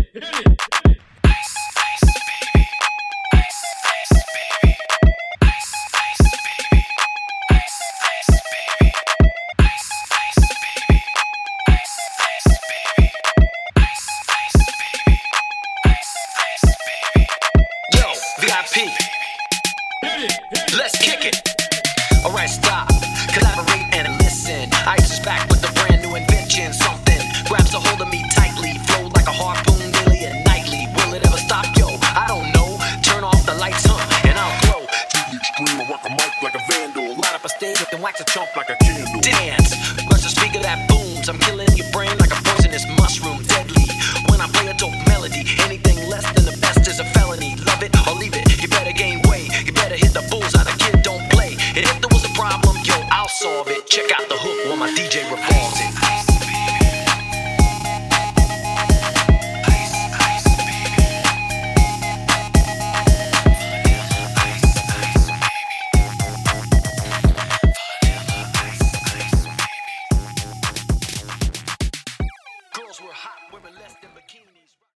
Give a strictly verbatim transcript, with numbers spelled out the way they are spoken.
Let's kick it. Alright, stop, collaborate and listen. Ice is back with a brand new invention. Something grabs a hold of me tightly, flow like a harpoon daily and nightly. Will it ever stop? Yo, I don't know. Turn off the lights, huh, and I'll blow to the extreme. I rock a mic like a vandal. Light up a stage and wax a chump like a candle. Dance, rush the speaker that booms. I'm killing your brain like a poisonous mushroom. Deadly when I play a dope melody. Anything less than the best is a felony. Love it or leave it. You better gain weight. You better hit the bullseye. The kid don't play. And if there was a problem, yo, I'll solve it. Check out the hook while my D J revolves it.